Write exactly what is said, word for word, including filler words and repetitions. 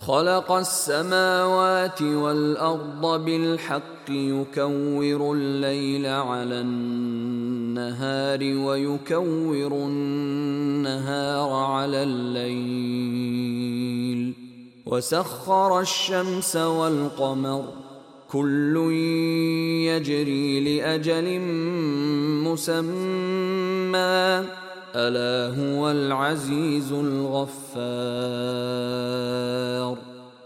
خلق السماوات والأرض بالحق يكور الليل على النهار ويكور النهار على الليل وسخر الشمس والقمر كل يجري لأجل مسمى ألا هو العزيز الغفار.